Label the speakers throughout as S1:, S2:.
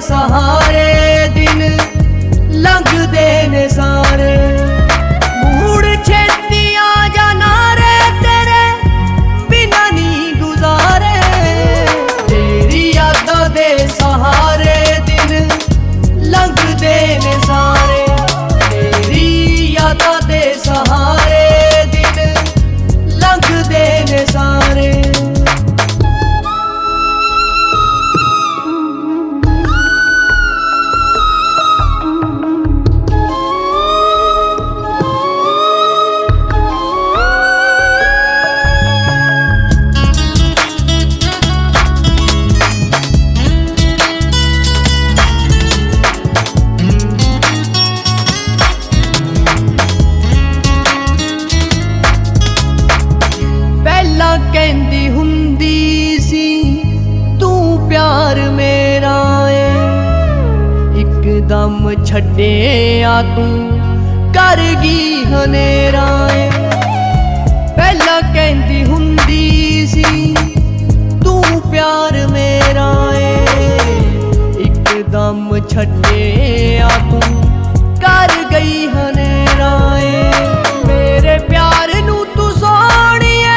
S1: सहारे दिन लंघदे ने सारे। मूड छेती आ जाना रे तेरे बिना नी गुजारे। तेरी यादां दे सहारे दिन लंघदे ने सारे। तेरी यादां दे सहारे दिन लंघदे ने सारे। कहंदी हुंदी सी तू प्यार मेरा है। इकदम छड्डिया तू कर गई हनेरा है। पहला कहंदी हुंदी सी तू प्यार मेरा है। इकदम छड्डिया तू कर गई हनेरा है। मेरे प्यार नू तू सोहणिए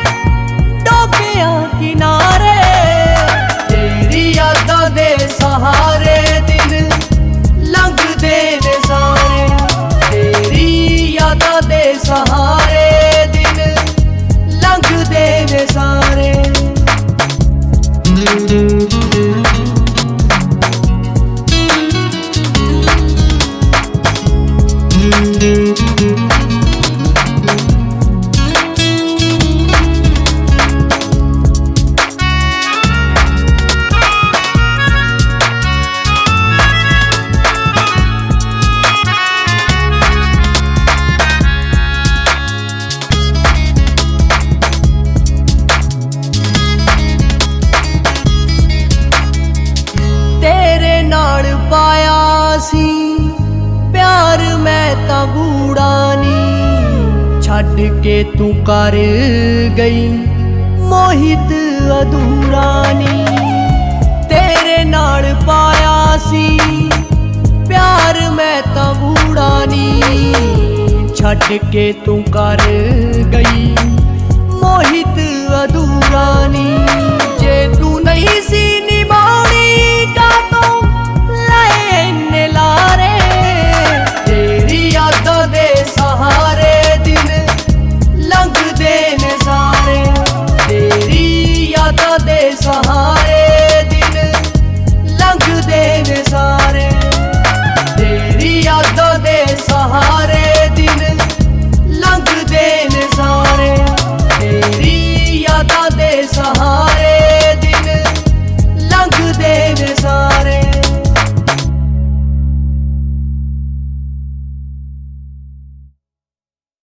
S1: किनारे। तेरी यादां दे सहारे दिन लंघदे ने सारे। तेरी यादां दे सहारे दिन लंघदे ने सारे। पाया सी प्यार मैं तां गूढ़ा नी। छड्ड के तू कर गई मोहित अधूरा नी। तेरे नाल पाया सी प्यार मैं तां गूढ़ा नी। छड्ड के तू कर